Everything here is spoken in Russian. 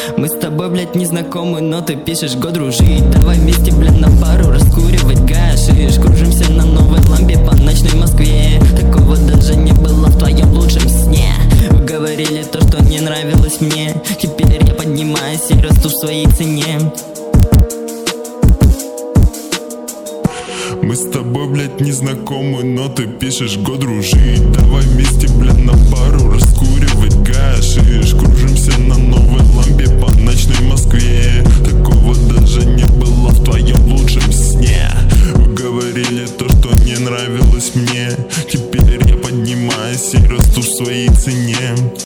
Мы с тобой, блядь, не знакомы, но ты пишешь го дружить. Давай вместе, блядь, на пару раскуривать гашиш. Кружимся на новой лампе по ночной Москве. Такого даже не было в твоем лучшем сне. Вы говорили то, что не нравилось мне. Теперь я поднимаюсь и расту в своей цене. Мы с тобой, блядь, не знакомы, но ты пишешь го дружить. Давай вместе, блядь, на пару раскуривать гашиш. Кружимся на новой лампе по ночной Москве.